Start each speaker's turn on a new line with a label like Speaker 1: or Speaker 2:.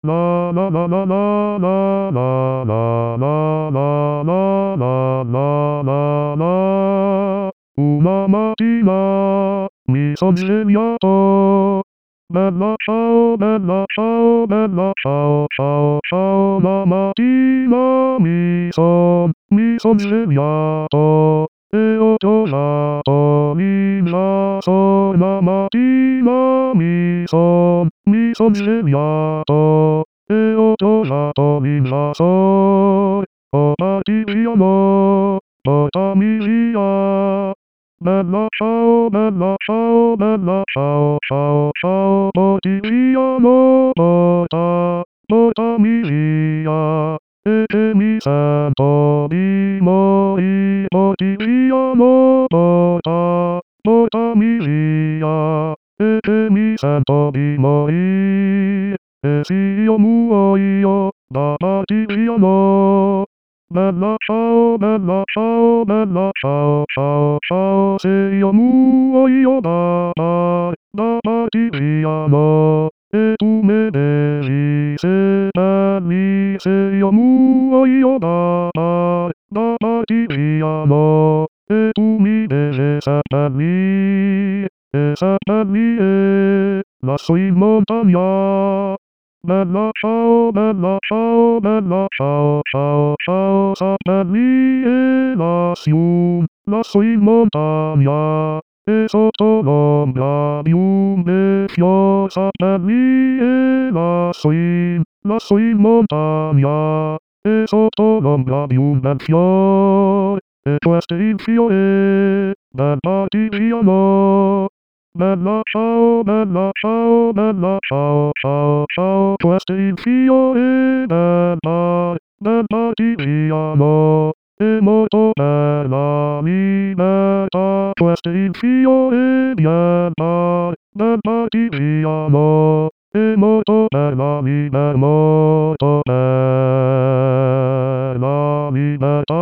Speaker 1: La la la la la la la la la la la la la la la. Una mattina mi son svegliato. Bella ciao, bella ciao, ciao, ciao. Una mattina mi son svegliato e ho trovato il naso. Una mattina mi son svegliato e ho trovato il naso. Portati via mo, portami via. Bella ciao, bella ciao, bella ciao, ciao, ciao. Porti via mo, portami via. E che mi sento di morire. Porti via mo, portami via. E che mi sento di morire. E se io muoio, da parti via mo. Bella ciao, bella ciao, bella ciao, ciao, ciao. Se io muoio da parti via mo. E tu me devi seppellire. Se io muoio da parti via mo. E tu mi devi seppellire. E seppellire lassù in montagna. Bella ciao, bella ciao, bella ciao, ciao, ciao. Seppellire lassù in montagna. E sotto l'ombra di un bel fior. Seppellire lassù in montagna. E sotto l'ombra di un bel fior. E questo è il fiore del partigiano. Bella ciao, bella ciao, bella ciao, ciao, ciao. Questo è il fiore del partigiano. È morto per la libertà. Questo è il fiore del partigiano. È morto per la libertà. Morto per la libertà.